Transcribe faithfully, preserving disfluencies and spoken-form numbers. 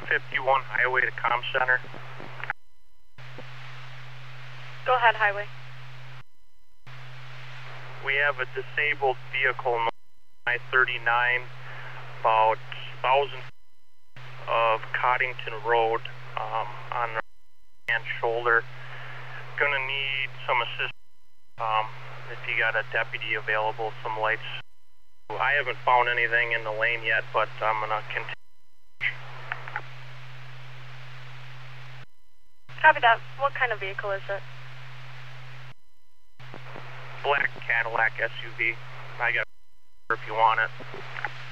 fifty-one highway to comm center. Go ahead, highway. We have a disabled vehicle on I thirty-nine, about one thousand of Coddington Road, um, on the right shoulder. Gonna need some assistance, um, if you got a deputy available, some lights. I haven't found anything in the lane yet, but I'm gonna continue. Copy that. What kind of vehicle is it? Black Cadillac S U V. I got it if you want it.